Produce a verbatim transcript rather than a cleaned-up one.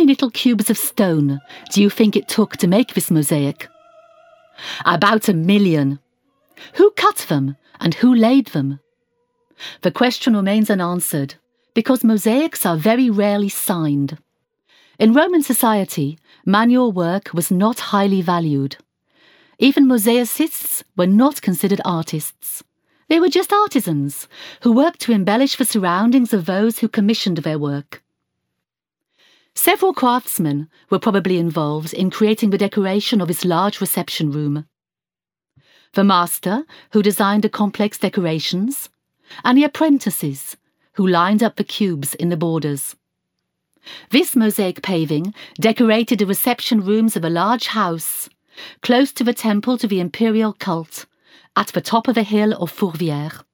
many little cubes of stone do you think it took to make this mosaic? About a million. Who cut them and who laid them? The question remains unanswered because mosaics are very rarely signed. In Roman society, manual work was not highly valued. Even mosaicists were not considered artists. They were just artisans who worked to embellish the surroundings of those who commissioned their work. Several craftsmen were probably involved in creating the decoration of this large reception room. The master, who designed the complex decorations, and the apprentices, who lined up the cubes in the borders. This mosaic paving decorated the reception rooms of a large house, close to the temple to the imperial cult, at the top of the hill of Fourvière.